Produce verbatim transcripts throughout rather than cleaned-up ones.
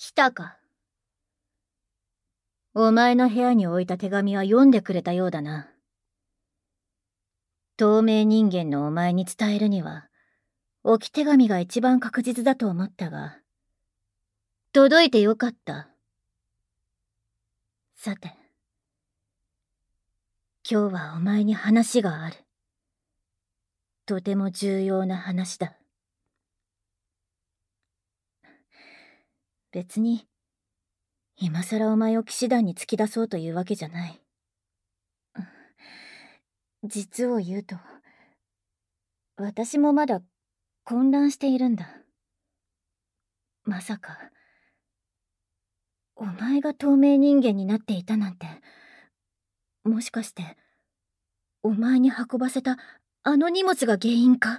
来たか。お前の部屋に置いた手紙は読んでくれたようだな。透明人間のお前に伝えるには、置き手紙が一番確実だと思ったが、届いてよかった。さて、今日はお前に話がある。とても重要な話だ。別に、今さらお前を騎士団に突き出そうというわけじゃない。実を言うと、私もまだ混乱しているんだ。まさか、お前が透明人間になっていたなんて、もしかして、お前に運ばせたあの荷物が原因か？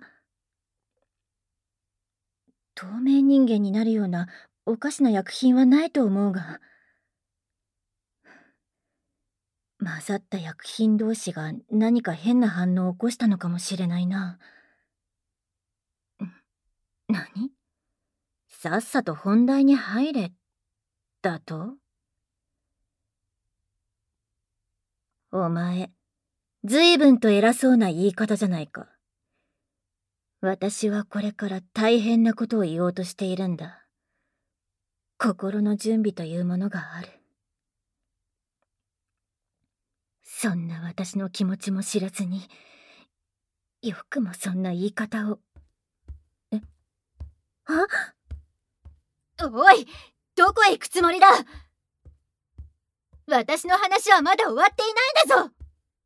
透明人間になるようなおかしな薬品はないと思うが、混ざった薬品同士が何か変な反応を起こしたのかもしれないな。何？さっさと本題に入れ、だと？お前、ずいぶんと偉そうな言い方じゃないか。私はこれから大変なことを言おうとしているんだ。心の準備というものがある。そんな私の気持ちも知らずに、よくもそんな言い方を。え？あ？おい！どこへ行くつもりだ！私の話はまだ終わっていないんだぞ！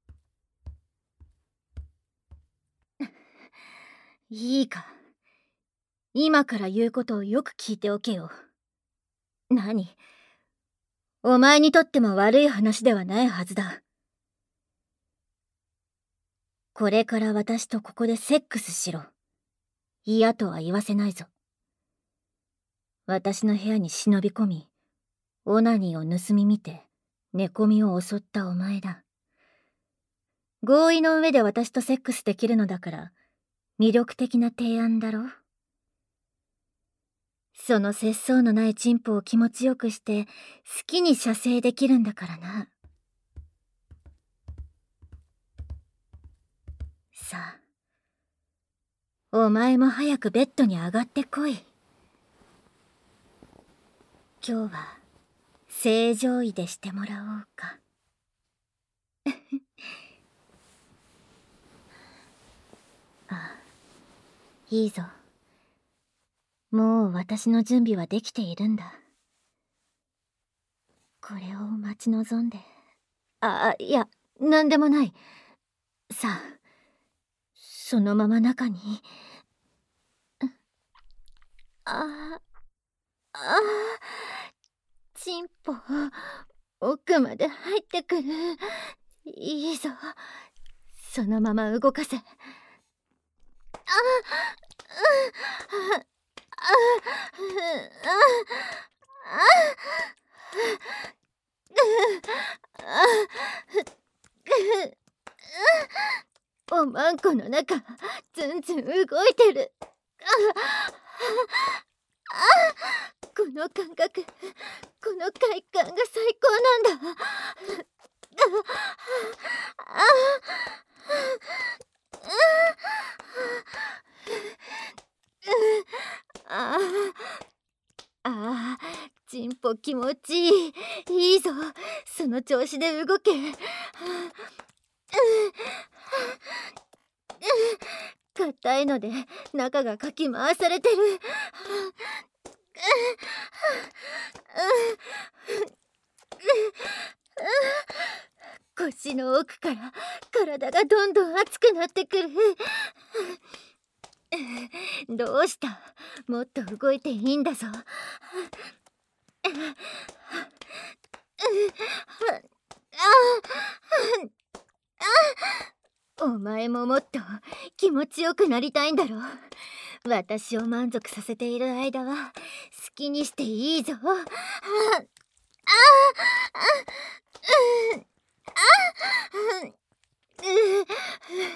いいか。今から言うことをよく聞いておけよ。何？お前にとっても悪い話ではないはずだ。これから私とここでセックスしろ。嫌とは言わせないぞ。私の部屋に忍び込み、オナニーを盗み見て、寝込みを襲ったお前だ。合意の上で私とセックスできるのだから、魅力的な提案だろ。その節操のないチンポを気持ちよくして、好きに射精できるんだからな。さあ、お前も早くベッドに上がってこい。今日は正常位でしてもらおうか。あ、いいぞ。もう私の準備はできているんだ。これを待ち望んで。あ、いや、なんでもない。さあ、そのまま中に。ああ、チンポ、奥まで入ってくる。いいぞ。そのまま動かせ。ああ、おまんこの中、ずんずん動いてる。この感覚、この快感が最高なんだ。ああ、ああ、チンポ気持ちいい。いいぞ、その調子で動け。硬いので中がかき回されてる。腰の奥から体がどんどん熱くなってくる。どうした？もっと動いていいんだぞ。お前ももっと気持ちよくなりたいんだろ。私を満足させている間は好きにしていいぞ。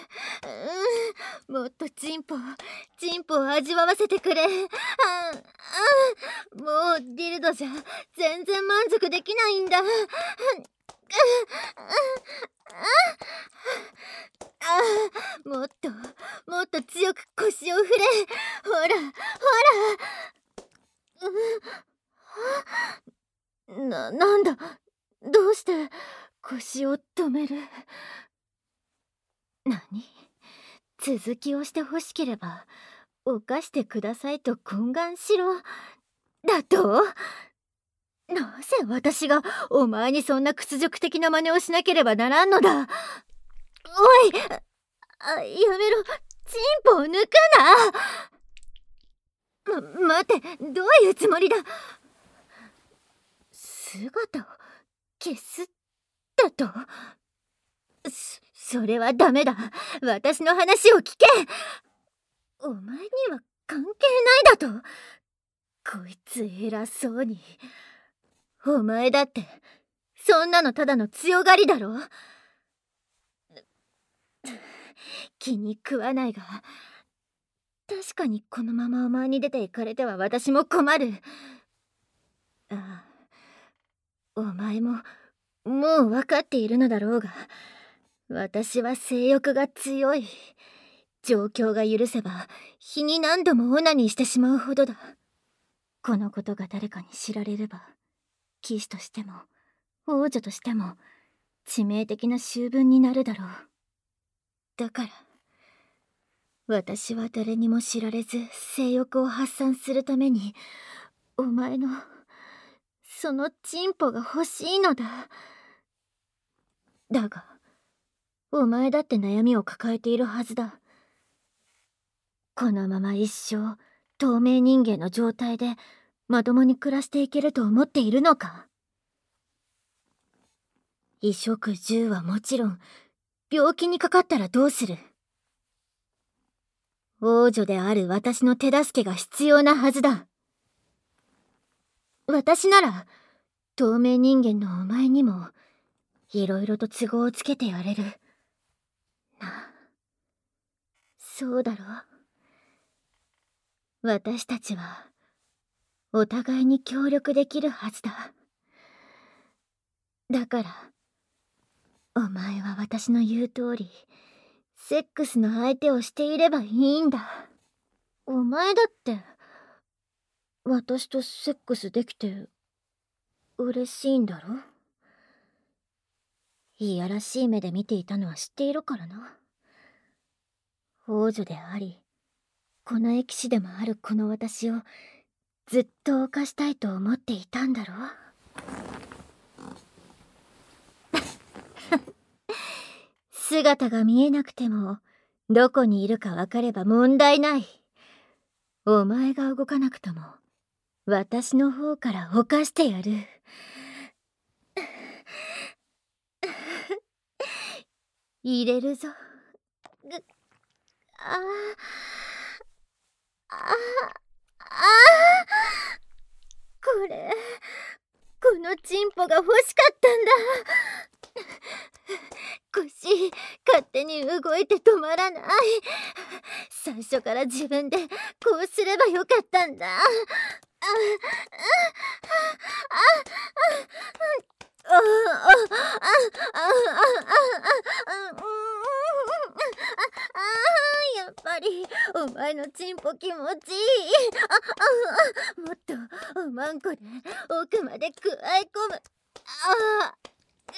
もっとチンポチンポを味わわせてくれ。 もうディルドじゃ全然満足できないんだ。ああ、もっともっと強く腰を振れ。ほらほら。な、なんだ、どうして腰を止める。何、続きをしてほしければ犯してくださいと懇願しろだと。なぜ私がお前にそんな屈辱的な真似をしなければならんのだ。おい、あ、やめろ、チンポを抜くな。ま、待て、どういうつもりだ。姿を消すだと。そ、それはダメだ。私の話を聞け。お前には関係ないだと。こいつ偉そうに。お前だってそんなのただの強がりだろ。気に食わないが、確かにこのままお前に出て行かれては私も困る。ああ、お前ももう分かっているのだろうが、私は性欲が強い。状況が許せば日に何度もオナニーしてしまうほどだ。このことが誰かに知られれば、騎士としても王女としても致命的な醜聞になるだろう。だから私は誰にも知られず性欲を発散するためにお前のそのチンポが欲しいのだ。だがお前だって悩みを抱えているはずだ。このまま一生透明人間の状態でまともに暮らしていけると思っているのか。衣食住はもちろん、病気にかかったらどうする。王女である私の手助けが必要なはずだ。私なら透明人間のお前にもいろいろと都合をつけてやれるな。そうだろう。私たちはお互いに協力できるはずだ。だからお前は私の言う通りセックスの相手をしていればいいんだ。お前だって私とセックスできて嬉しいんだろ。いやらしい目で見ていたのは知っているからな。王女でありこの騎士でもあるこの私をずっと犯したいと思っていたんだろう。姿が見えなくてもどこにいるか分かれば問題ない。お前が動かなくとも私の方から犯してやる。入れるぞ。ぐ、ああ、ああ、これこのチンポが欲しかったんだ。腰勝手に動いて止まらない。最初から自分でこうすればよかったんだ。ああ、ああ、ああ、やっぱりお前のチンポ気持ちいい。ああ、もっとおまんこで奥までくわえ込む。ああ、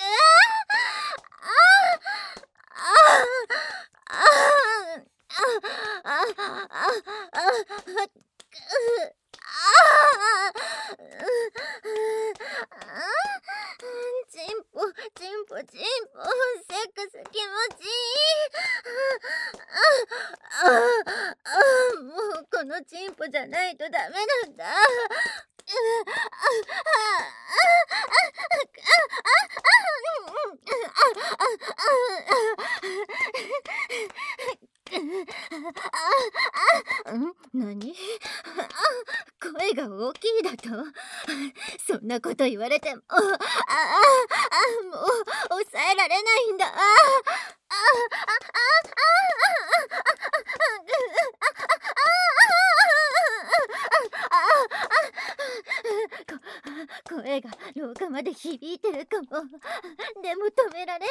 チンポチンポチンポセックス気持ちいい。ああ、もうこのチンポじゃないとダメなんだ。ん？何？声が大きいだと？そんなこと言われても、ああ、ああ、もう抑えられないんだ。ああ、ああ、ああ、 響いてるかも。でも止められない。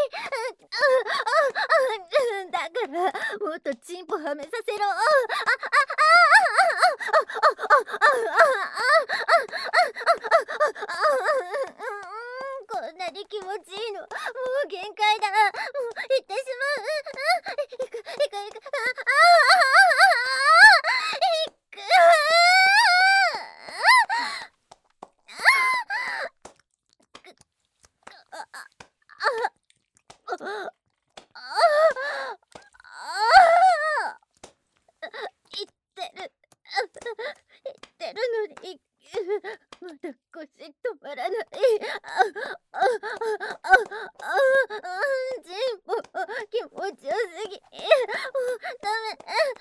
だからもっとチンポはめさせろ。こんなに気持ちいいのもう限界だ。もう行ってしまう。行く行く行く。行く。言ってる言ってるのにまだ腰止まらない。ああああチンポ気持ちよすぎ。もうダメ。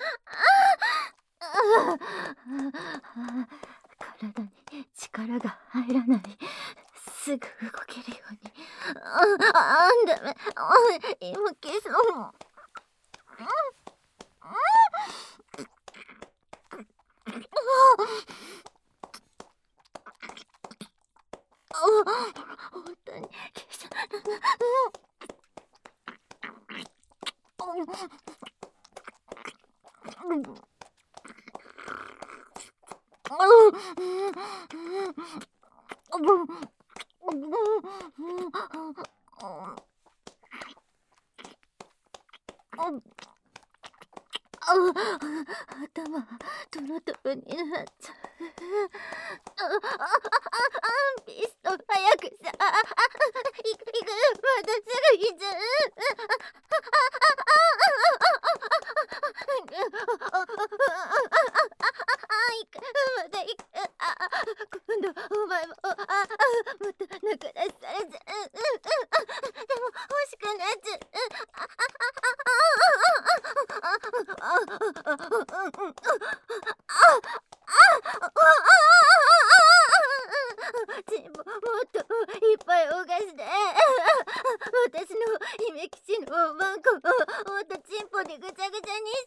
体に力が入らない。すぐ動けるように。ああダメ。今消そうも。本当に消しちゃ頭トロトロになっちゃう。ピストン早くさ。いくいくまたすぐ行っちゃう。いくまたいく。今度お前もまた中出しされちゃう。でも欲しくなっちゃう。チンポもっといっぱい動かして。私の姫吉のおまんこをもっとチンポでぐちゃぐちゃにして。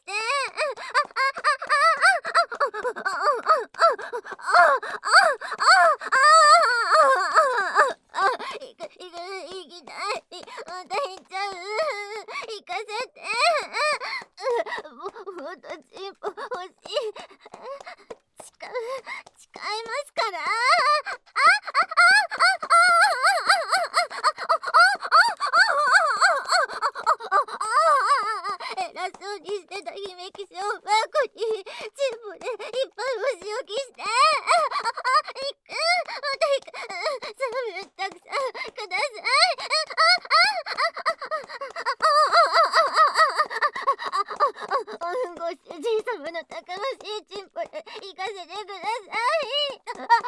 行く行く行きたい。また行っちゃう。行かせて。ももっとチンポ欲しい。誓う誓いますから。偉そうにしてた姫騎士をバコにチンポでいっぱいお仕置きして。行くまた行く。それたくさんください。ご主人様のたくましいチンポで行かせてください。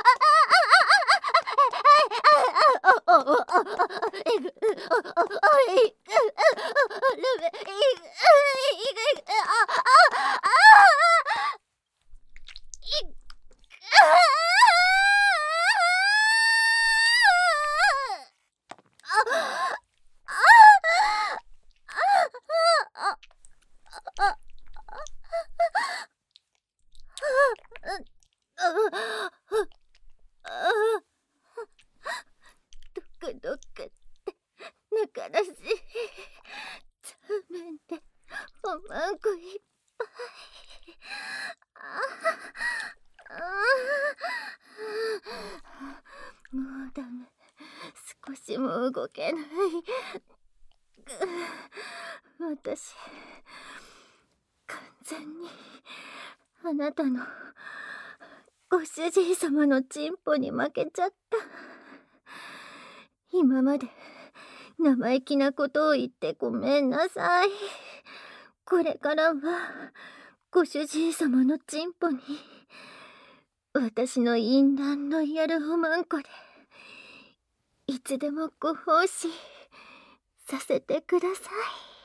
どっかどっかって中らしいザーメンでおまんこいっぱい。もうダメ。少しも動けない。私完全にあなたのご主人様のチンポに負けちゃった。今まで生意気なことを言ってごめんなさい。これからはご主人様のチンポに私の淫乱ロイヤルおまんこでいつでもご奉仕させてください。